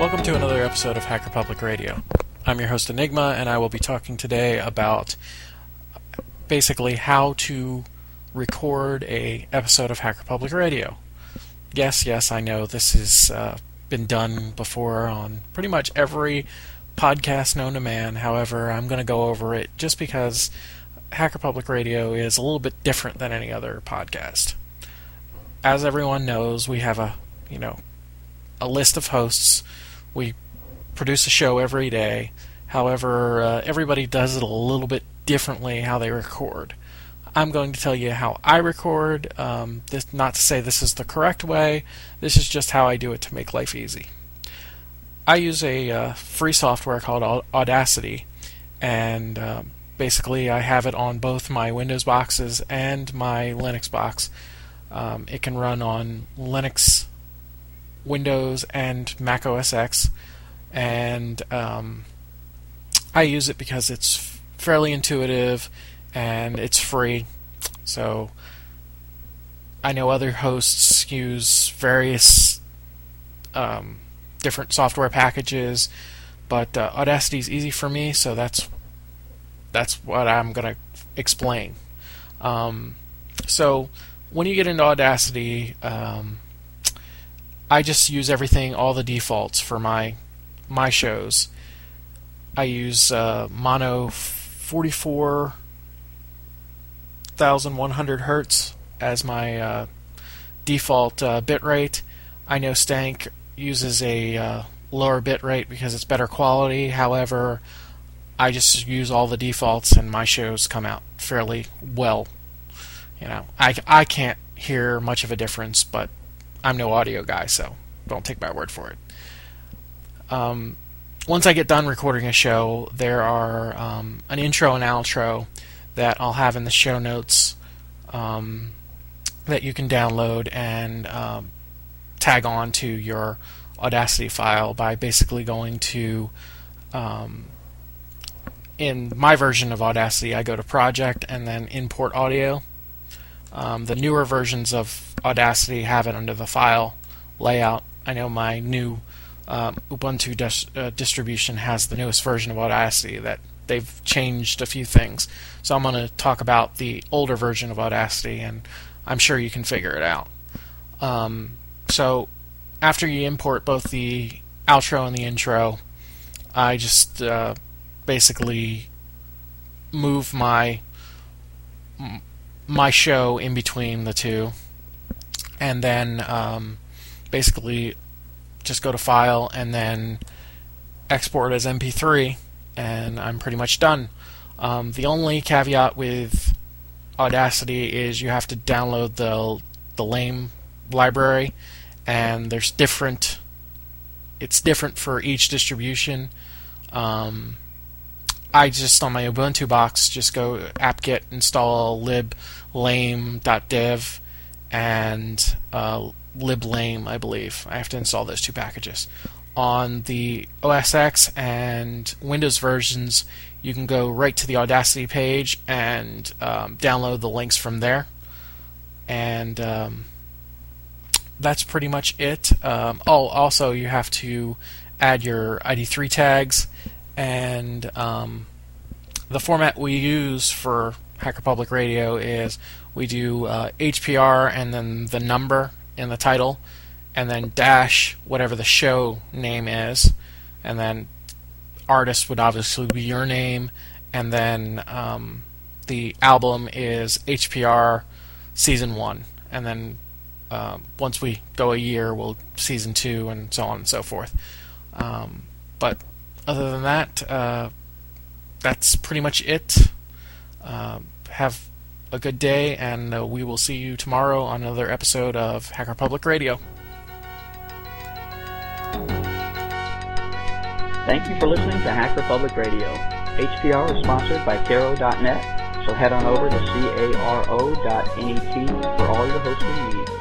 Welcome to another episode of Hacker Public Radio. I'm your host Enigma, and I will be talking today about basically how to record a episode of Hacker Public Radio. Yes, I know this has been done before on pretty much every podcast known to man. However, I'm going to go over it just because Hacker Public Radio is a little bit different than any other podcast. As everyone knows, we have a list of hosts. We produce a show every day. However, everybody does it a little bit differently how they record. I'm going to tell you how I record. This, not to say this is the correct way. This is just how I do it to make life easy. I use a free software called Audacity, and basically I have it on both my Windows boxes and my Linux box. It can run on Linux, Windows, and Mac OS X, and I use it because it's fairly intuitive and it's free. So I know other hosts use various different software packages, but Audacity is easy for me, so that's what I'm going to explain. So when you get into Audacity, I just use everything, all the defaults for my shows. I use mono 44,100 hertz as my default bitrate. I know Stank uses a lower bitrate because it's better quality. However, I just use all the defaults and my shows come out fairly well. I can't hear much of a difference, but I'm no audio guy, so don't take my word for it. Once I get done recording a show, there are an intro and outro that I'll have in the show notes that you can download and tag on to your Audacity file by basically going to, in my version of Audacity, I go to Project and then Import Audio. The newer versions of Audacity have it under the file layout. I know my new Ubuntu distribution has the newest version of Audacity that they've changed a few things. So I'm going to talk about the older version of Audacity, and I'm sure you can figure it out. So after you import both the outro and the intro, I just basically move my show in between the two, and then basically just go to File and then export as MP3, and I'm pretty much done. The only caveat with Audacity is you have to download the LAME library, and it's different for each distribution. I just, on my Ubuntu box, just go apt-get install liblame.dev and liblame, I believe. I have to install those two packages. On the OS X and Windows versions, you can go right to the Audacity page and download the links from there. And that's pretty much it. Also, you have to add your ID3 tags, and the format we use for Hacker Public Radio is we do HPR and then the number in the title, and then dash whatever the show name is, and then artist would obviously be your name, and then the album is HPR Season 1, and then once we go a year, we'll Season 2, and so on and so forth. But other than that, that's pretty much it. Have a good day, and we will see you tomorrow on another episode of Hacker Public Radio. Thank you for listening to Hacker Public Radio. HPR is sponsored by Caro.net, so head on over to caro.net for all your hosting needs.